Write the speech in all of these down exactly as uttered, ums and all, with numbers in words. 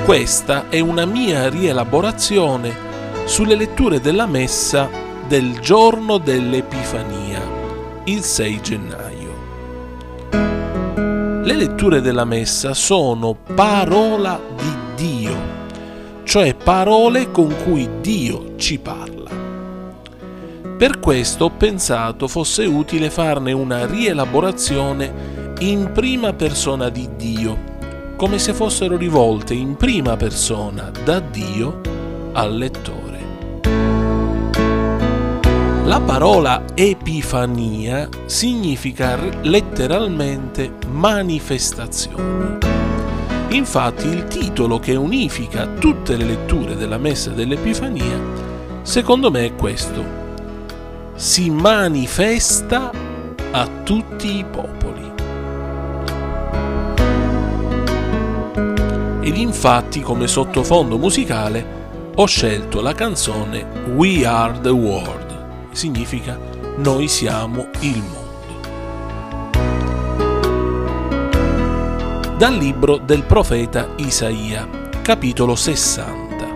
Questa è una mia rielaborazione sulle letture della messa del giorno dell'Epifania, il sei gennaio. Le letture della messa sono parola di Dio, cioè parole con cui Dio ci parla. Per questo ho pensato fosse utile farne una rielaborazione in prima persona di Dio, come se fossero rivolte in prima persona da Dio al lettore. La parola Epifania significa letteralmente manifestazione. Infatti il titolo che unifica tutte le letture della messa dell'Epifania, secondo me, è questo: si manifesta a tutti i popoli. Ed infatti, come sottofondo musicale, ho scelto la canzone We Are the World. Significa noi siamo il mondo. Dal libro del profeta Isaia, capitolo sessanta.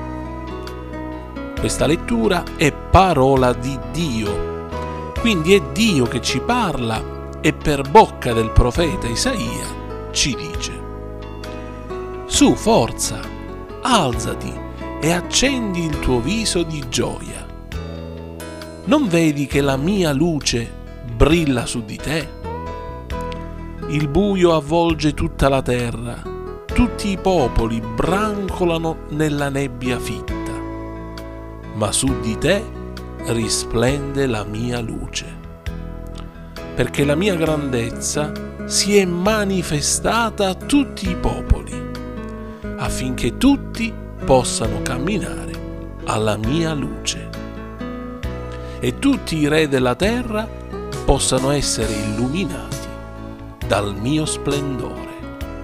Questa lettura è parola di Dio, quindi è Dio che ci parla e per bocca del profeta Isaia ci dice: su, forza, alzati e accendi il tuo viso di gioia. Non vedi che la mia luce brilla su di te? Il buio avvolge tutta la terra, tutti i popoli brancolano nella nebbia fitta, ma su di te risplende la mia luce, perché la mia grandezza si è manifestata a tutti i popoli, affinché tutti possano camminare alla mia luce. E tutti i re della terra possano essere illuminati dal mio splendore.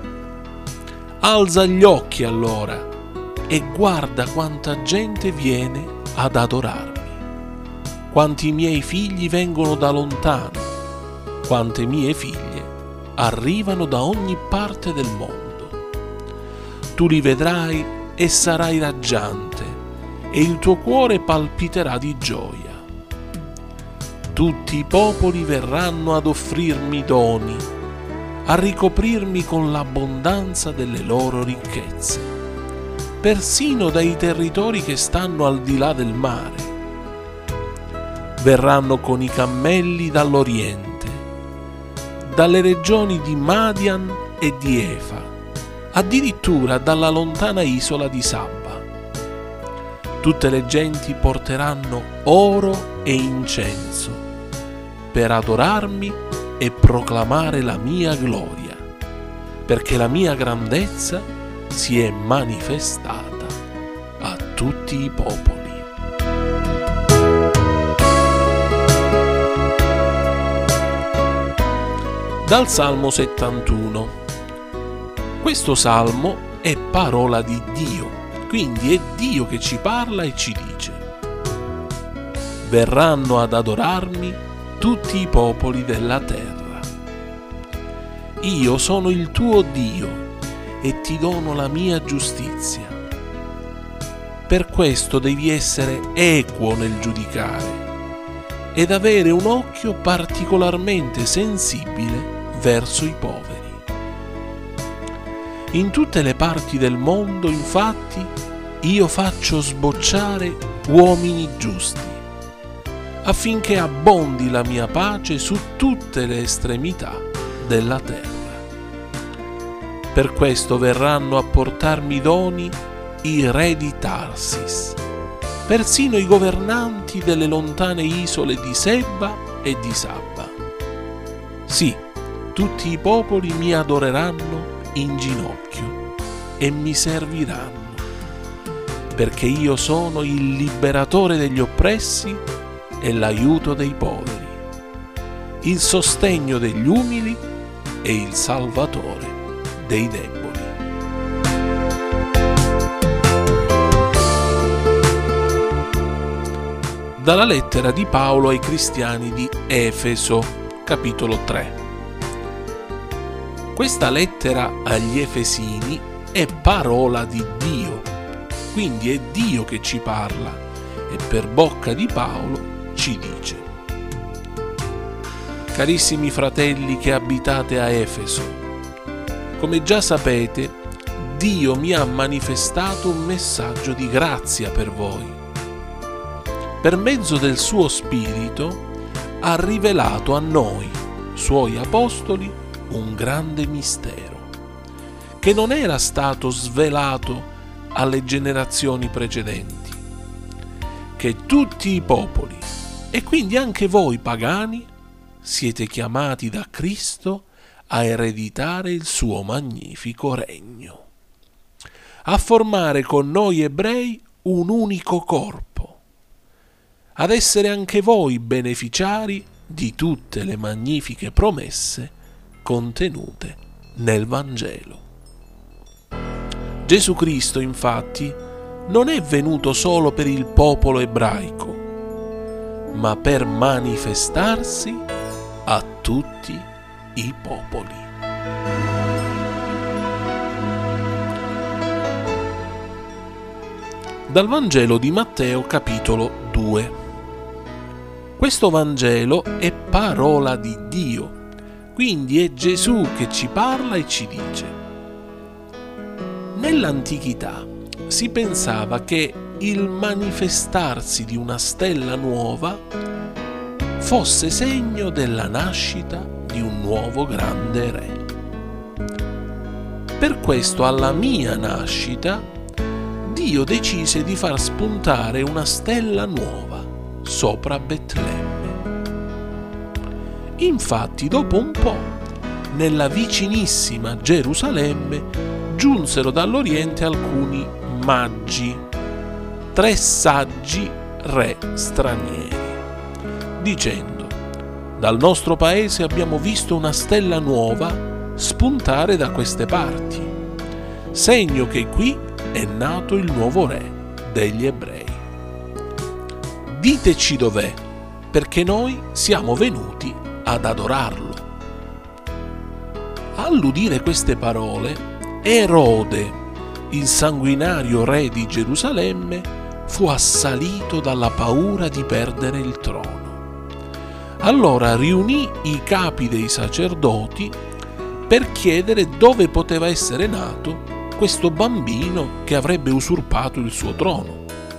Alza gli occhi allora e guarda quanta gente viene ad adorarmi, quanti miei figli vengono da lontano, quante mie figlie arrivano da ogni parte del mondo. Tu li vedrai e sarai raggiante, e il tuo cuore palpiterà di gioia. Tutti i popoli verranno ad offrirmi doni, a ricoprirmi con l'abbondanza delle loro ricchezze, persino dai territori che stanno al di là del mare. Verranno con i cammelli dall'Oriente, dalle regioni di Madian e di Efa, addirittura dalla lontana isola di Sabba. Tutte le genti porteranno oro e incenso per adorarmi e proclamare la mia gloria, perché la mia grandezza si è manifestata a tutti i popoli. Dal Salmo settantuno. Questo salmo è parola di Dio, quindi è Dio che ci parla e ci dice: verranno ad adorarmi tutti i popoli della terra. Io sono il tuo Dio e ti dono la mia giustizia. Per questo devi essere equo nel giudicare ed avere un occhio particolarmente sensibile verso i poveri. In tutte le parti del mondo, infatti, io faccio sbocciare uomini giusti, affinché abbondi la mia pace su tutte le estremità della terra. Per questo verranno a portarmi doni i re di Tarsis, persino i governanti delle lontane isole di Seba e di Sabba. Sì, tutti i popoli mi adoreranno in ginocchio e mi serviranno, perché io sono il liberatore degli oppressi e l'aiuto dei poveri, il sostegno degli umili e il salvatore dei deboli. Dalla lettera di Paolo ai cristiani di Efeso, capitolo tre. Questa lettera agli Efesini è parola di Dio, quindi è Dio che ci parla e per bocca di Paolo ci dice: carissimi fratelli che abitate a Efeso, come già sapete, Dio mi ha manifestato un messaggio di grazia per voi. Per mezzo del suo Spirito ha rivelato a noi, suoi apostoli, un grande mistero, che non era stato svelato alle generazioni precedenti, che tutti i popoli, e quindi anche voi pagani, siete chiamati da Cristo a ereditare il suo magnifico regno, a formare con noi ebrei un unico corpo, ad essere anche voi beneficiari di tutte le magnifiche promesse contenute nel Vangelo. Gesù Cristo, infatti, non è venuto solo per il popolo ebraico, ma per manifestarsi a tutti i popoli. Dal Vangelo di Matteo, capitolo due. Questo Vangelo è parola di Dio, quindi è Gesù che ci parla e ci dice: nell'antichità si pensava che il manifestarsi di una stella nuova fosse segno della nascita di un nuovo grande re. Per questo, alla mia nascita, Dio decise di far spuntare una stella nuova sopra Betlemme. Infatti, dopo un po', nella vicinissima Gerusalemme giunsero dall'Oriente alcuni magi, tre saggi re stranieri, dicendo: dal nostro paese abbiamo visto una stella nuova spuntare da queste parti, segno che qui è nato il nuovo re degli ebrei. Diteci dov'è, perché noi siamo venuti ad adorarlo. All'udire queste parole, Erode, il sanguinario re di Gerusalemme, fu assalito dalla paura di perdere il trono. Allora riunì i capi dei sacerdoti per chiedere dove poteva essere nato questo bambino che avrebbe usurpato il suo trono.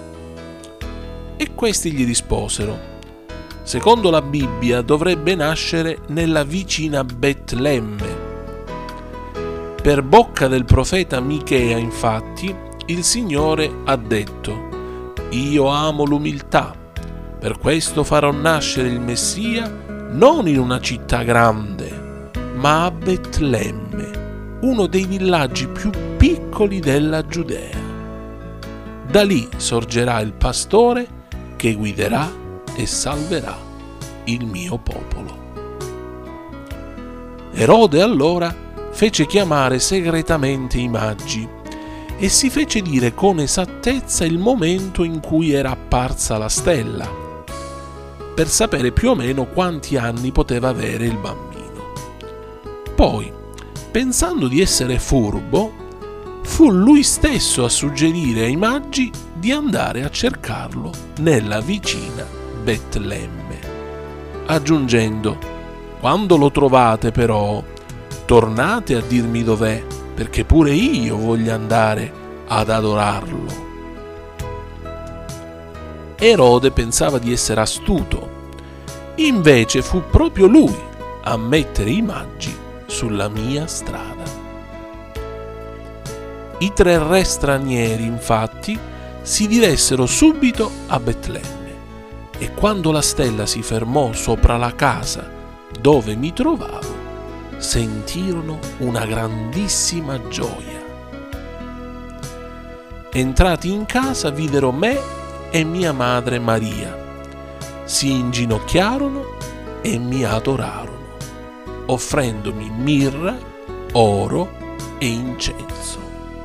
E questi gli risposero: secondo la Bibbia dovrebbe nascere nella vicina Betlemme. Per bocca del profeta Michea, infatti, il Signore ha detto: io amo l'umiltà, per questo farò nascere il Messia non in una città grande, ma a Betlemme, uno dei villaggi più piccoli della Giudea. Da lì sorgerà il pastore che guiderà e salverà il mio popolo. Erode allora fece chiamare segretamente i magi e si fece dire con esattezza il momento in cui era apparsa la stella, per sapere più o meno quanti anni poteva avere il bambino. Poi, pensando di essere furbo, fu lui stesso a suggerire ai magi di andare a cercarlo nella vicina Betlemme, aggiungendo: quando lo trovate però, tornate a dirmi dov'è, perché pure io voglio andare ad adorarlo. Erode pensava di essere astuto, invece fu proprio lui a mettere i magi sulla mia strada. I tre re stranieri, infatti, si diressero subito a Betlemme, e quando la stella si fermò sopra la casa dove mi trovavo, sentirono una grandissima gioia. Entrati in casa, videro me e mia madre Maria, si inginocchiarono e mi adorarono, offrendomi mirra, oro e incenso.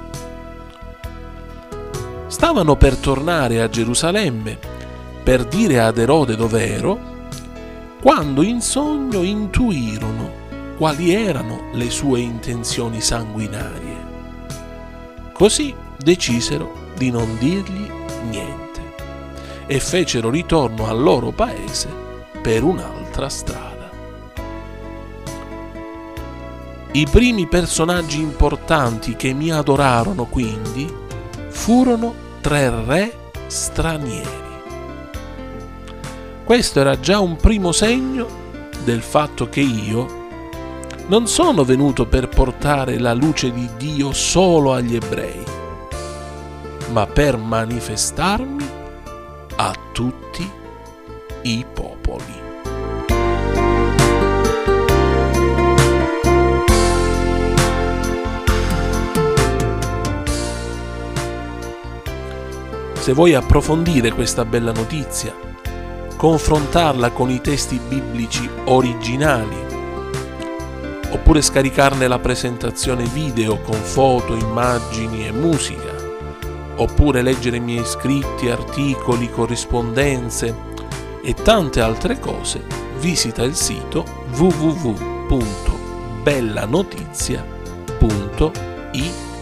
Stavano per tornare a Gerusalemme per dire ad Erode dov'ero, quando in sogno intuirono quali erano le sue intenzioni sanguinarie. Così decisero di non dirgli niente e fecero ritorno al loro paese per un'altra strada. I primi personaggi importanti che mi adorarono quindi furono tre re stranieri. Questo era già un primo segno del fatto che io non sono venuto per portare la luce di Dio solo agli ebrei, ma per manifestarmi a tutti i popoli. Se vuoi approfondire questa bella notizia, confrontarla con i testi biblici originali, oppure scaricarne la presentazione video con foto, immagini e musica, oppure leggere i miei scritti, articoli, corrispondenze e tante altre cose, visita il sito w w w punto bellanotizia punto i t.